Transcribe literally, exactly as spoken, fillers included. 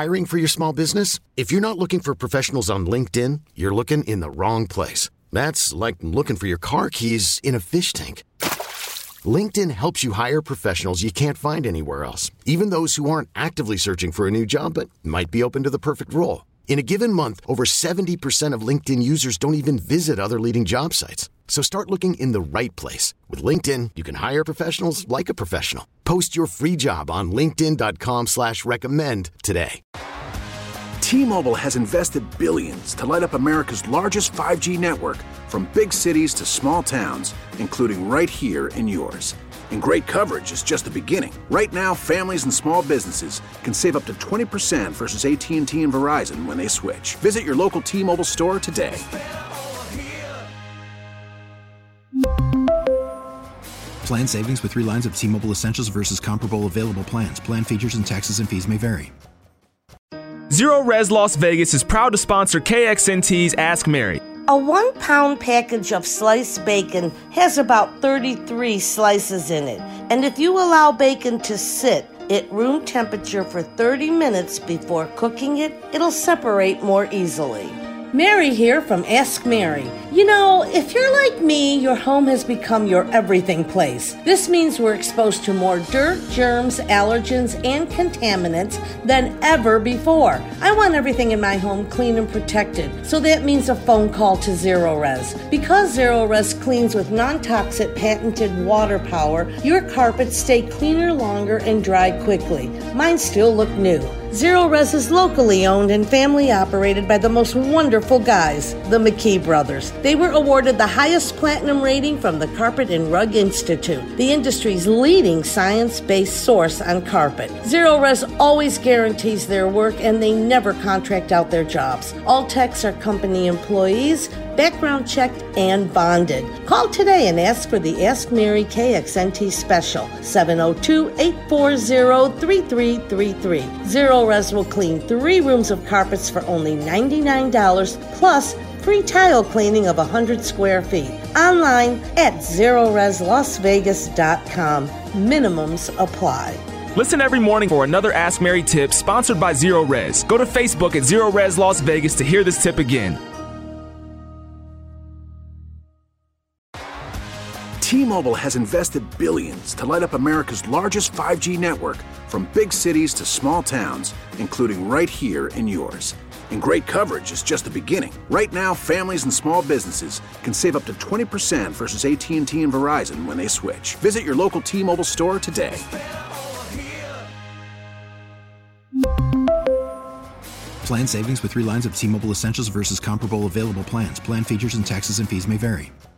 Hiring for your small business? If you're not looking for professionals on LinkedIn, you're looking in the wrong place. That's like looking for your car keys in a fish tank. LinkedIn helps you hire professionals you can't find anywhere else, even those who aren't actively searching for a new job but might be open to the perfect role. In a given month, over seventy percent of LinkedIn users don't even visit other leading job sites. So start looking in the right place. With LinkedIn, you can hire professionals like a professional. Post your free job on linkedin dot com slash recommend today. T-Mobile has invested billions to light up America's largest five G network, from big cities to small towns, including right here in yours. And great coverage is just the beginning. Right now, families and small businesses can save up to twenty percent versus A T and T and Verizon when they switch. Visit your local T-Mobile store today. Plan savings with three lines of T-Mobile Essentials versus comparable available plans. Plan features and taxes and fees may vary. Zero Res Las Vegas is proud to sponsor K X N T's Ask Mary. A one-pound package of sliced bacon has about thirty-three slices in it. And if you allow bacon to sit at room temperature for thirty minutes before cooking it, it'll separate more easily. Mary here from Ask Mary. You know, if you're like me, your home has become your everything place. This means we're exposed to more dirt, germs, allergens, and contaminants than ever before. I want everything in my home clean and protected, so that means a phone call to Zero Res. Because Zero Res cleans with non-toxic patented water power, your carpets stay cleaner longer and dry quickly. Mine still look new. Zero Res is locally owned and family operated by the most wonderful guys, the McKee brothers. They were awarded the highest platinum rating from the Carpet and Rug Institute, the industry's leading science-based source on carpet. Zero Res always guarantees their work and they never contract out their jobs. All techs are company employees, background checked and bonded. Call today and ask for the Ask Mary K X N T special, seven oh two, eight four zero, three three three three. Zero Res will clean three rooms of carpets for only ninety-nine dollars plus free tile cleaning of one hundred square feet. Online at zero res las vegas dot com. Minimums apply. Listen every morning for another Ask Mary tip sponsored by Zero Res. Go to Facebook at Zero Res Las Vegas to hear this tip again. T-Mobile has invested billions to light up America's largest five G network, from big cities to small towns, including right here in yours. And great coverage is just the beginning. Right now, families and small businesses can save up to twenty percent versus A T and T and Verizon when they switch. Visit your local T-Mobile store today. Plan savings with three lines of T-Mobile Essentials versus comparable available plans. Plan features and taxes and fees may vary.